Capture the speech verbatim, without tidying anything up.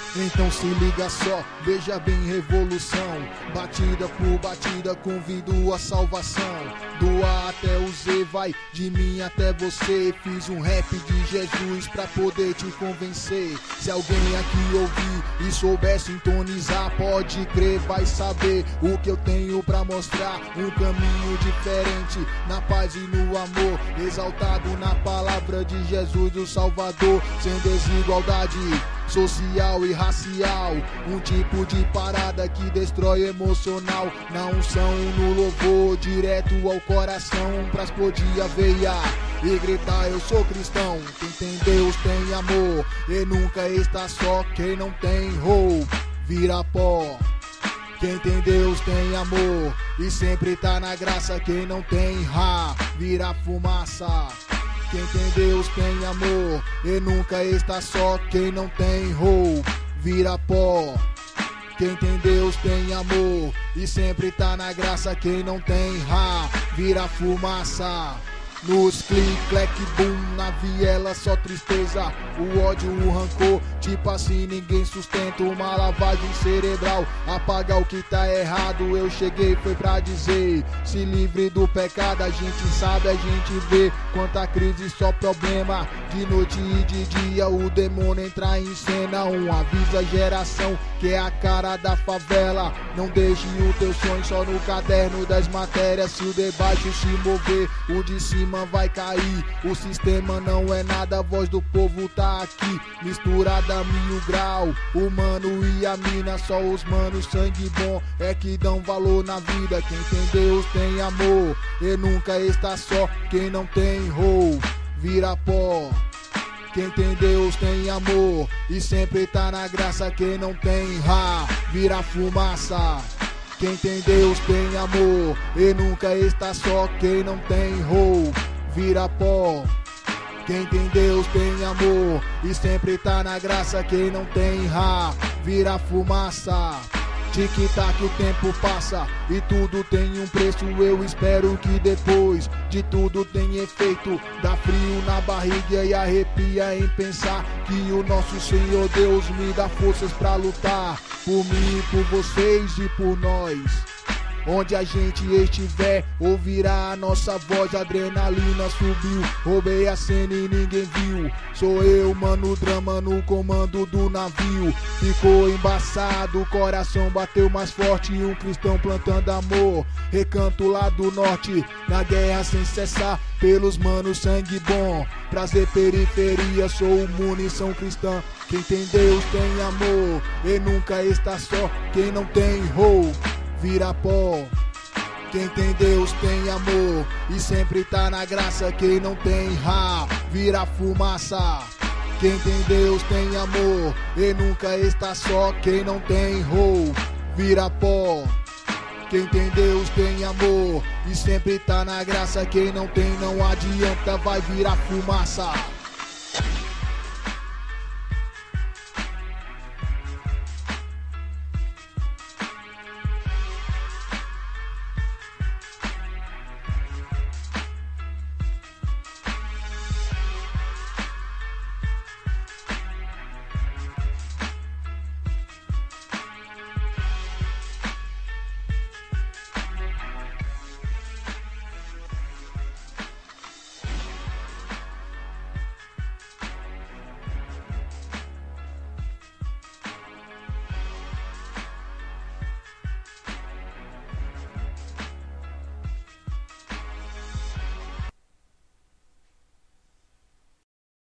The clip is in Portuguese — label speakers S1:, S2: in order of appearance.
S1: Então se liga só, veja bem revolução. Batida por batida, convido a salvação. Do A até o Z, vai de mim até você. Fiz um rap de Jesus pra poder te convencer. Se alguém aqui ouvir e souber sintonizar, pode crer, vai saber o que eu tenho pra mostrar. Um caminho diferente, na paz e no amor, exaltado na palavra de Jesus o Salvador. Sem desigualdade social e racial, um tipo de parada que destrói emocional. Na unção, no louvor, direto ao coração, pra explodir a veia e gritar eu sou cristão. Quem tem Deus tem amor e nunca está só. Quem não tem roubo vira pó. Quem tem Deus tem amor e sempre tá na graça. Quem não tem ra vira fumaça. Quem tem Deus tem amor e nunca está só. Quem não tem roubo vira pó. Quem tem Deus tem amor e sempre tá na graça. Quem não tem ra vira fumaça. Nos clique, clack, boom, na viela só tristeza, o ódio, o rancor, tipo assim ninguém sustenta. Uma lavagem cerebral, apagar o que tá errado. Eu cheguei foi pra dizer, se livre do pecado. A gente sabe, a gente vê, quanta crise, só problema. De noite e de dia o demônio entra em cena. Um aviso à geração que é a cara da favela. Não deixe o teu sonho só no caderno das matérias. Se o de baixo se mover, o de cima vai cair. O sistema não é nada, a voz do povo tá aqui, misturada a mil grau. O mano e a mina, só os manos sangue bom é que dão valor na vida. Quem tem Deus tem amor e nunca está só. Quem não tem roubo vira pó. Quem tem Deus tem amor e sempre tá na graça. Quem não tem ra vira fumaça. Quem tem Deus tem amor e nunca está só. Quem não tem roubo vira pó. Quem tem Deus tem amor e sempre tá na graça. Quem não tem ra vira fumaça. Tic-tac, o tempo passa e tudo tem um preço. Eu espero que depois de tudo tem efeito. Dá frio na barriga e arrepia em pensar que o nosso Senhor Deus me dá forças pra lutar por mim, por vocês e por nós. Onde a gente estiver, ouvirá a nossa voz. Adrenalina subiu, roubei a cena e ninguém viu. Sou eu, mano, drama no comando do navio. Ficou embaçado, o coração bateu mais forte. Um cristão plantando amor, recanto lá do norte. Na guerra sem cessar, pelos manos sangue bom. Prazer periferia, sou munição cristã. Quem tem Deus tem amor e nunca está só. Quem não tem roubo vira pó. Quem tem Deus tem amor e sempre tá na graça. Quem não tem ra vira fumaça. Quem tem Deus tem amor e nunca está só. Quem não tem roubo vira pó. Quem tem Deus tem amor e sempre tá na graça. Quem não tem não adianta, vai virar fumaça.